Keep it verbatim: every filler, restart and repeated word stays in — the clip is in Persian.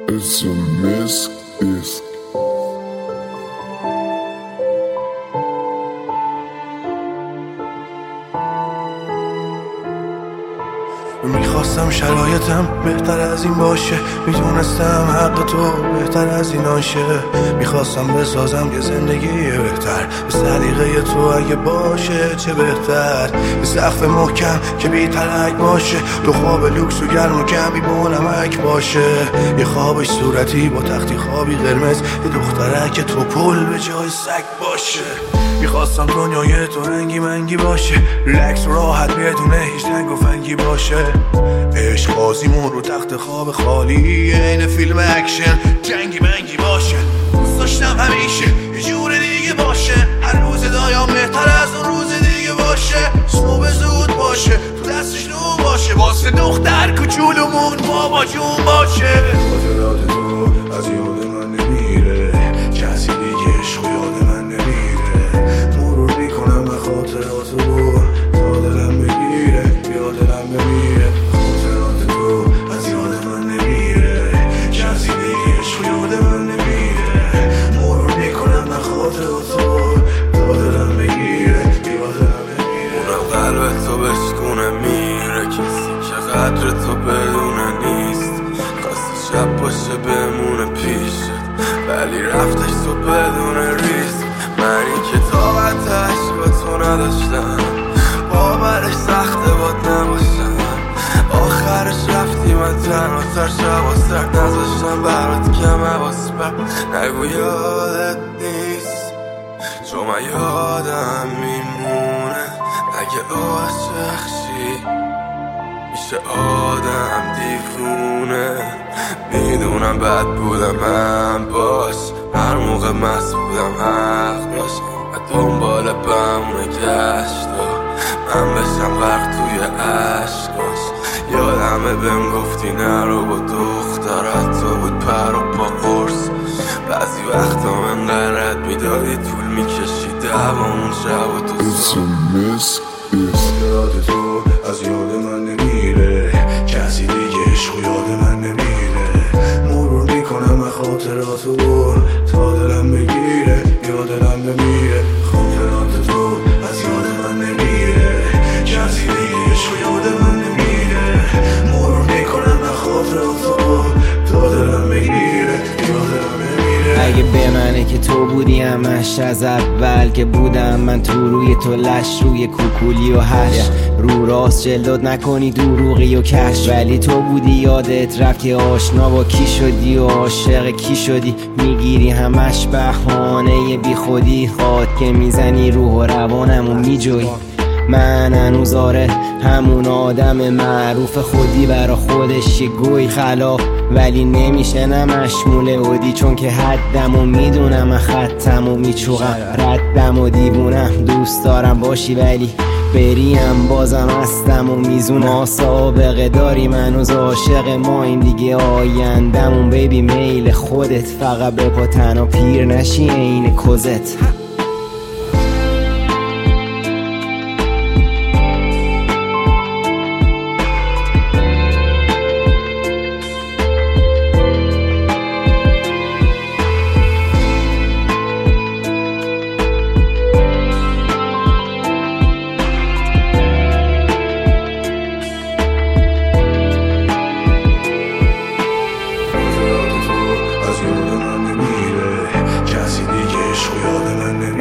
It's a miss, is میخواستم شرایطم بهتر از این باشه، میتونستم حق تو بهتر از این آشه. میخواستم بسازم یه زندگی بهتر به سلیقه تو، اگه باشه چه بهتر. یه سقف محکم که بی ترک باشه، دو خواب لوکس و گرم و کمی با نمک باشه. یه خوابش صورتی با تختی خوابی قرمز، یه دخترک تو پل به جای سگ باشه. میخواستم دنیای تو رنگی منگی باشه، ریلکس و راحت بدون هیچ تنگ و فنگی باشه. عشق بازیمون رو تخت خواب خالی، این فیلم اکشن جنگی منگی باشه. دوست داشتم همیشه یه جور دیگه باشه، هر روز دایم بهتر از اون روز دیگه باشه. صبح زود باشه، تو دستش نون باشه، واسه دختر کوچولومون بابا جون باشه. خاطرات تو از یاد من نمیره، کسی دیگه عشق یاد من نمیره. مرور میکنم به خاطرات تو تا دلم بگیره، یا دلم بمیره. خاطرات تو از یاد من نمیره، کسی دیگه عشق یاد من نمیره. مرور میکنم به خاطرات تو تا دلم بگیره، یا دلم بمیره. اونم قلب تو بشکونه میره، کسی که قدر تو بدونه نیست. خواستی شب باشه بمونه پیشت، ولی رفتش تو بدون ریسک. من این که طاقتش با تو نداشتم، باورش سخته باد نباشم. آخرش رفتی من تنها تر شب و سرد نذاشتم برات کم حواس بر. نگو یادت نیست، چون من یادم میمونه. اگه عاشق شی میشه آدم دیوونه. میدونم بد بودم من باش، هر موقع مست بودم حق باشم و دنبال بمونه گشتا. من بشم غرق توی عشقاش. یادمه بهم گفتی نرو با دخترت، تو بود پر و پا قرص. بعضی وقتا من قرد میدادی طول میکشی دوامون شب و تو It's a miss, is خاطرات تو از یاد من نمیره، کسی دیگه عشق یاد من نمیره. مرور میکنم به خاطرات تو تا دلم بگیره، یا دلم بمیره. خاطرات تو از یاد من نمیره، کسی دیگه عشق یاد من نمیره. مرور میکنم به خاطرات تو تا دلم بگیره، یا دلم بمیره. اگه به منه که تو بودی همش از اول که بودم من تو، روی تو لش روی کوکولی و هش. رو راست جلداد نکنی دروغی و کش، ولی تو بودی یادت رفت که آشنا با کی شدی و عاشق کی شدی. میگیری همش بهانه بی خودی، خواد که میزنی روح و روانمو میجوی. من هنوز آره همون آدم معروف خودی برا خودش یه گوی خلاف، ولی نمیشه نمشموله اودی. چون که حدم و میدونم خطم و میچوغم ردم و دیوونم. دوست دارم باشی ولی بریم بازم هستم و میزونم. ما سابقه داریم هنوز عاشق ما، این دیگه آیندمون. بیبی میل خودت، فقط به پا تنها پیر نشی این کزت. از یاد من نمیره، کسی دیگه عشق یاد من نمیره.